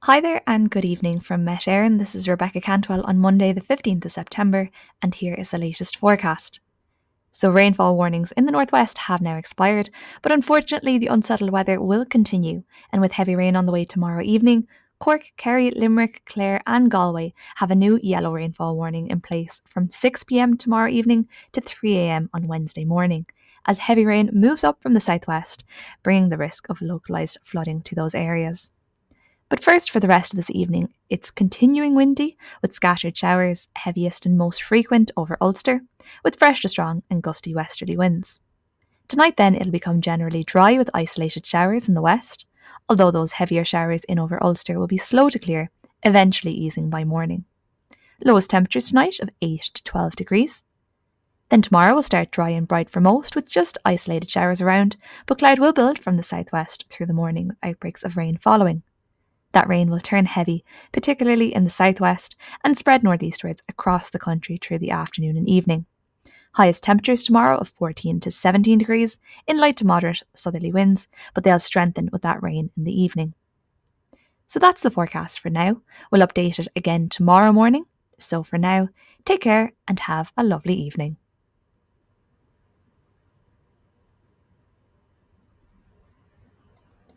Hi there and good evening from Met Éireann. This is Rebecca Cantwell on Monday, the 15th of September, and here is the latest forecast. So, rainfall warnings in the northwest have now expired, but unfortunately, the unsettled weather will continue, and with heavy rain on the way tomorrow evening, Cork, Kerry, Limerick, Clare, and Galway have a new yellow rainfall warning in place from 6 pm tomorrow evening to 3 am on Wednesday morning, as heavy rain moves up from the southwest, bringing the risk of localised flooding to those areas. But first, for the rest of this evening, it's continuing windy with scattered showers, heaviest and most frequent over Ulster, with fresh to strong and gusty westerly winds. Tonight, then, it'll become generally dry with isolated showers in the west, although those heavier showers in over Ulster will be slow to clear, eventually easing by morning. Lowest temperatures tonight of 8 to 12 degrees. Then tomorrow will start dry and bright for most, with just isolated showers around, but cloud will build from the southwest through the morning with outbreaks of rain following. That rain will turn heavy, particularly in the southwest, and spread northeastwards across the country through the afternoon and evening. Highest temperatures tomorrow of 14 to 17 degrees in light to moderate southerly winds, but they'll strengthen with that rain in the evening. So that's the forecast for now. We'll update it again tomorrow morning. So for now, take care and have a lovely evening.